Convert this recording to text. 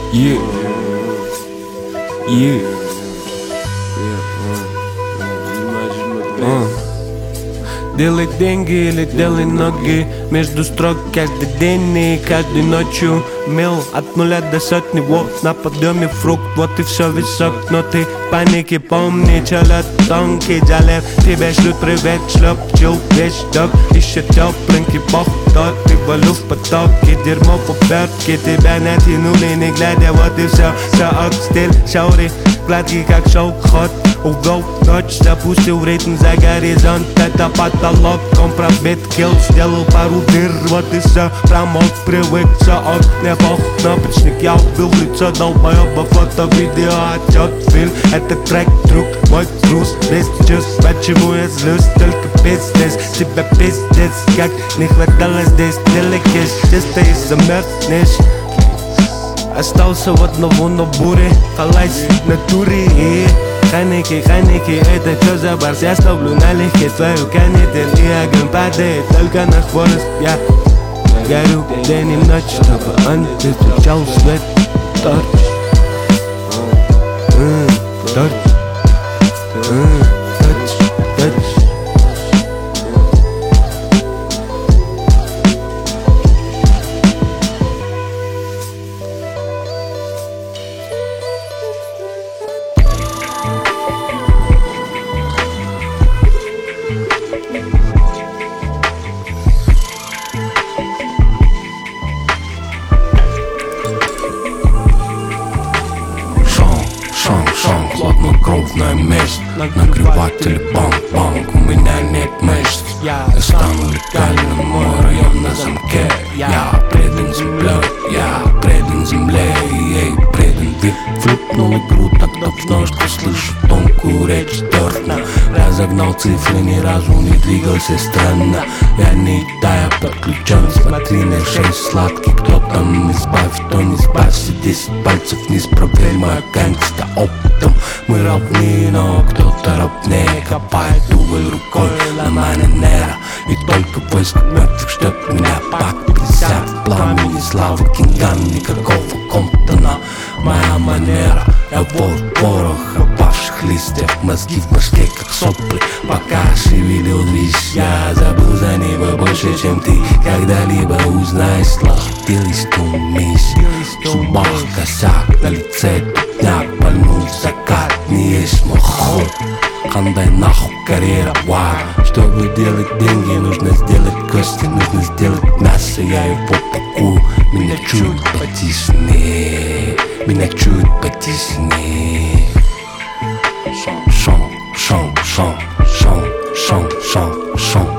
Yeah. Yeah. Делай деньги или делай ноги. Между строк каждый день и каждой ночью. Мил от 0 до сотни, вот на подъеме фрукт. Вот и все висок, но ты паники помни. Челят тонкий жалев, тебя шлют привет, шлеп, чул, весь док. Еще тепленький бог, тот ты валю в потоке. Дерьмо по пятке, тебя натянули, не глядя, вот и все. Шоу, стиль, шаuri, гладкий как шоу-ход. Увел ночь, запустил ритм за горизонт. Это потолок, он пробит килл. Сделал пару дыр, вот и все. Промок, привык, все ок, не бог. Кнопочник, я убил лицо долбоеба. Фото, видео, отчет, фильм. Это трек, друг, мой груз. Без чувств, почему я злюсь? Только пиздец, тебя пиздец. Как не хватало здесь, деликиш. Здесь ты и замерзнешь. Остался в одного на буре. Халайс на туре. Ханики, это что за барс? Я ставлю налегке твою канитель. И огонь падает только на хворост. Я горю день и ночь, чтобы он не включал свет. Торч, торч, торч. Хладнокровная месть, нагреватель банк-банк. У меня нет мышц, я стану летальным, мой район на замке. Я предан земле, я предан земле. Ей предан вид, флипнул игру так давно, что слышу тонкую речь дерна. Разогнал цифры, ни разу не двигался странно. Я не тая, подключен, смотри на 6 сладких. Кто там избавь, кто не избавься. 10 пальцев вниз, проблема гангста оптом. Мы равны, но кто-то равнее. Копает уголь рукой, на манера. И только войско мертвых ждет меня. Пак 50 в пламени, слава Кинган. Никакого Комптона, моя манера. Я вор пороха, павших листьев. Мозги в башке, как сопли. Пока шевелил лишь я забыл за небо больше, чем ты когда-либо узнаешь. Слава, ты листумись. Зубах косяк, на лице тупняк. Пальнул закат, не есть мой ход. Кандай нахуй карьера, вау. Чтобы делать деньги, нужно сделать кости, нужно сделать мясо, я его пакую. Меня чуют потиснее, меня чуют потиснее. Шон, шон, шон, шон, шон, шон, шон, шон.